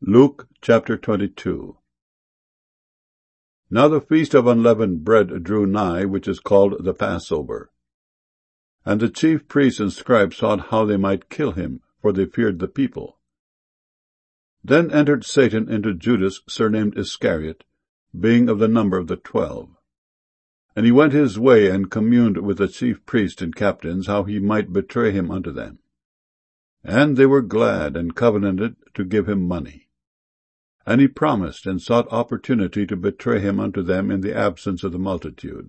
Luke chapter 22. Now the feast of unleavened bread drew nigh, which is called the Passover. And the chief priests and scribes sought how they might kill him, for they feared the people. Then entered Satan into Judas, surnamed Iscariot, being of the number of the 12. And he went his way, and communed with the chief priests and captains, how he might betray him unto them. And they were glad, and covenanted to give him money. And he promised, and sought opportunity to betray him unto them in the absence of the multitude.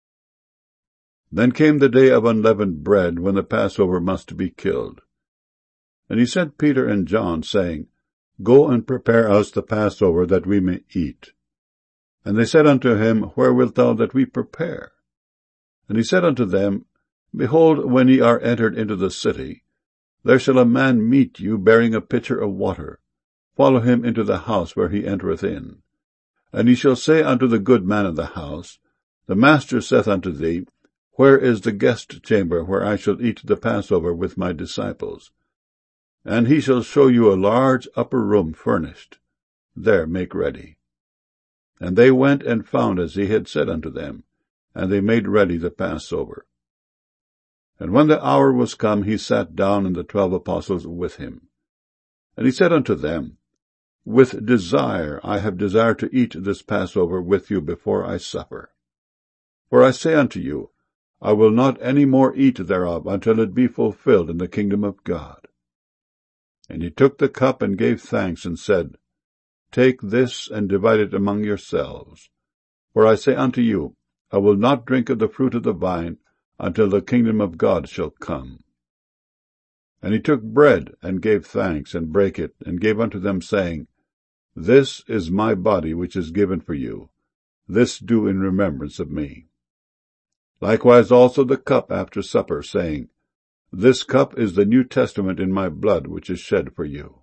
Then came the day of unleavened bread, when the Passover must be killed. And he sent Peter and John, saying, Go and prepare us the Passover, that we may eat. And they said unto him, Where wilt thou that we prepare? And he said unto them, Behold, when ye are entered into the city, there shall a man meet you, bearing a pitcher of water. Follow him into the house where he entereth in. And he shall say unto the good man of the house, The master saith unto thee, Where is the guest chamber, where I shall eat the Passover with my disciples? And he shall show you a large upper room furnished. There make ready. And they went and found as he had said unto them, and they made ready the Passover. And when the hour was come, he sat down, and the 12 apostles with him. And he said unto them, With desire I have desired to eat this Passover with you before I suffer. For I say unto you, I will not any more eat thereof until it be fulfilled in the kingdom of God. And he took the cup and gave thanks, and said, Take this and divide it among yourselves. For I say unto you, I will not drink of the fruit of the vine until the kingdom of God shall come. And he took bread, and gave thanks, and brake it, and gave unto them, saying, This is my body which is given for you. This do in remembrance of me. Likewise also the cup after supper, saying, This cup is the New Testament in my blood, which is shed for you.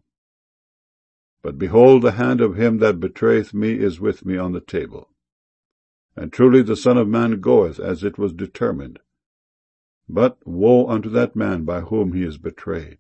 But behold, the hand of him that betrayeth me is with me on the table. And truly the Son of Man goeth as it was determined. But woe unto that man by whom he is betrayed.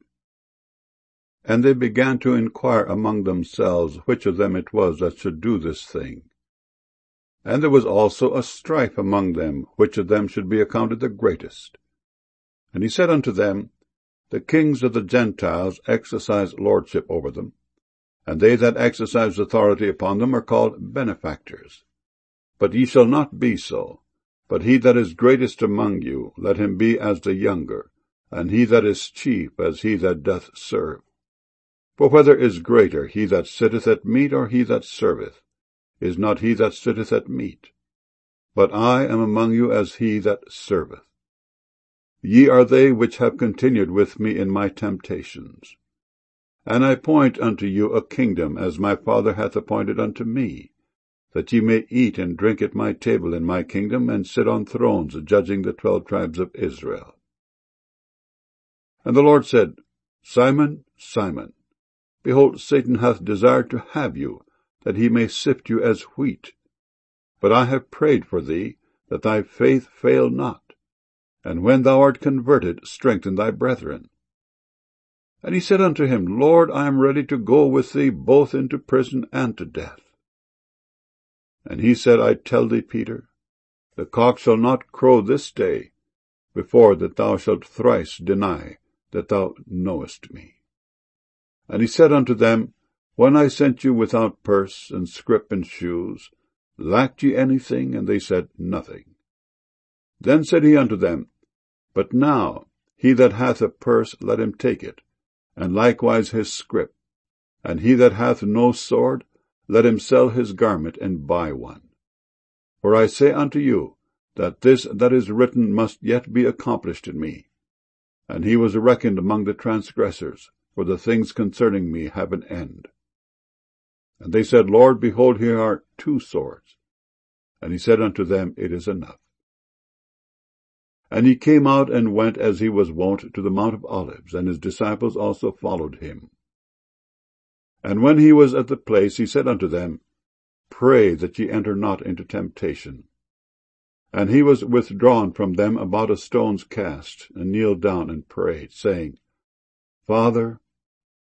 And they began to inquire among themselves which of them it was that should do this thing. And there was also a strife among them, which of them should be accounted the greatest. And he said unto them, The kings of the Gentiles exercise lordship over them, and they that exercise authority upon them are called benefactors. But ye shall not be so. But he that is greatest among you, let him be as the younger, and he that is chief as he that doth serve. For whether is greater, he that sitteth at meat, or he that serveth? Is not he that sitteth at meat? But I am among you as he that serveth. Ye are they which have continued with me in my temptations. And I point unto you a kingdom, as my Father hath appointed unto me, that ye may eat and drink at my table in my kingdom, and sit on thrones, judging the 12 tribes of Israel. And the Lord said, Simon, Simon, behold, Satan hath desired to have you, that he may sift you as wheat. But I have prayed for thee, that thy faith fail not. And when thou art converted, strengthen thy brethren. And he said unto him, Lord, I am ready to go with thee both into prison and to death. And he said, I tell thee, Peter, the cock shall not crow this day, before that thou shalt thrice deny that thou knowest me. And he said unto them, When I sent you without purse, and scrip, and shoes, lacked ye anything? And they said, Nothing. Then said he unto them, But now he that hath a purse, let him take it, and likewise his scrip. And he that hath no sword, let him sell his garment, and buy one. For I say unto you, that this that is written must yet be accomplished in me. And he was reckoned among the transgressors, for the things concerning me have an end. And they said, Lord, behold, here are 2 swords. And he said unto them, It is enough. And he came out and went as he was wont to the Mount of Olives, and his disciples also followed him. And when he was at the place, he said unto them, Pray that ye enter not into temptation. And he was withdrawn from them about a stone's cast, and kneeled down and prayed, saying, Father,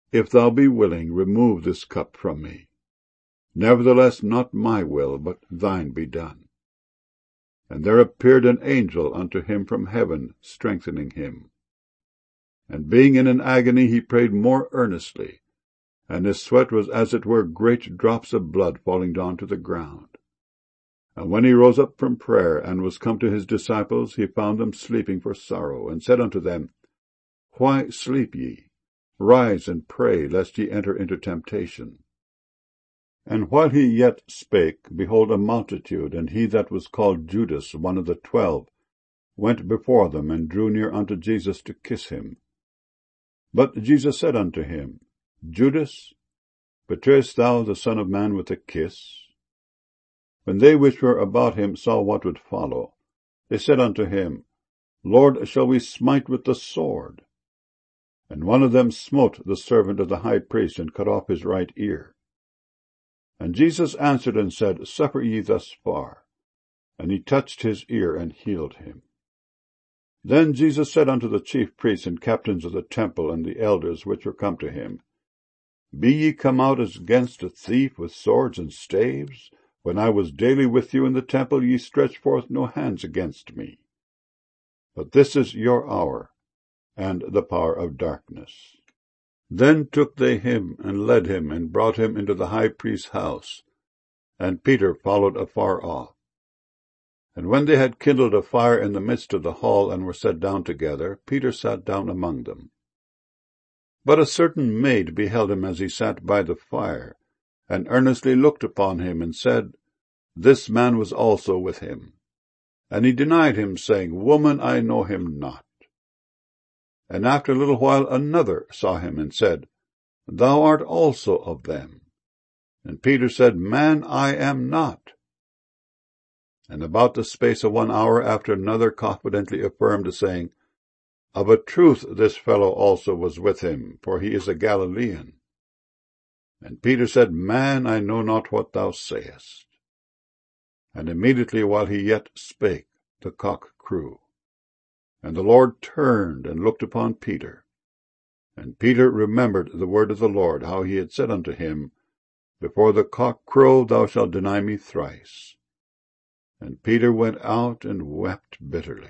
If thou be willing, remove this cup from me. Nevertheless, not my will, but thine be done. And there appeared an angel unto him from heaven, strengthening him. And being in an agony, he prayed more earnestly, and his sweat was as it were great drops of blood falling down to the ground. And when he rose up from prayer, and was come to his disciples, he found them sleeping for sorrow, and said unto them, Why sleep ye? Rise and pray, lest ye enter into temptation. And while he yet spake, behold, a multitude, and he that was called Judas, one of the 12, went before them, and drew near unto Jesus to kiss him. But Jesus said unto him, Judas, betrayest thou the Son of Man with a kiss? When they which were about him saw what would follow, they said unto him, Lord, shall we smite with the sword? And one of them smote the servant of the high priest, and cut off his right ear. And Jesus answered and said, Suffer ye thus far. And he touched his ear, and healed him. Then Jesus said unto the chief priests and captains of the temple, and the elders which were come to him, Be ye come out as against a thief with swords and staves? When I was daily with you in the temple, ye stretched forth no hands against me. But this is your hour, and the power of darkness. Then took they him, and led him, and brought him into the high priest's house. And Peter followed afar off. And when they had kindled a fire in the midst of the hall, and were set down together, Peter sat down among them. But a certain maid beheld him as he sat by the fire, and earnestly looked upon him, and said, This man was also with him. And he denied him, saying, Woman, I know him not. And after a little while another saw him, and said, Thou art also of them. And Peter said, Man, I am not. And about the space of 1 hour after another confidently affirmed, saying, Of a truth this fellow also was with him, for he is a Galilean. And Peter said, Man, I know not what thou sayest. And immediately while he yet spake, the cock crew. And the Lord turned and looked upon Peter. And Peter remembered the word of the Lord, how he had said unto him, Before the cock crow thou shalt deny me thrice. And Peter went out and wept bitterly.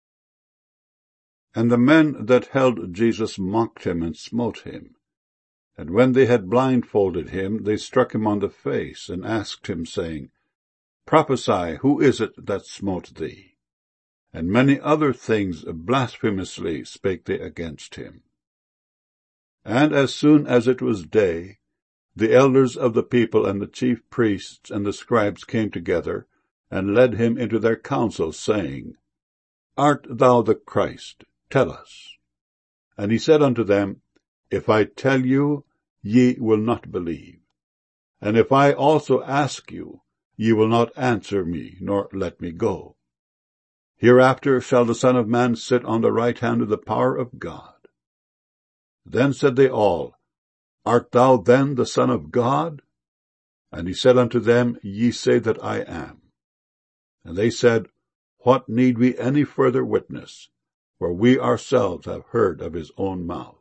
And the men that held Jesus mocked him and smote him. And when they had blindfolded him, they struck him on the face, and asked him, saying, Prophesy, who is it that smote thee? And many other things blasphemously spake they against him. And as soon as it was day, the elders of the people and the chief priests and the scribes came together, and led him into their council, saying, Art thou the Christ? Tell us. And he said unto them, If I tell you, ye will not believe. And if I also ask you, ye will not answer me, nor let me go. Hereafter shall the Son of Man sit on the right hand of the power of God. Then said they all, Art thou then the Son of God? And he said unto them, Ye say that I am. And they said, What need we any further witness? For we ourselves have heard of his own mouth.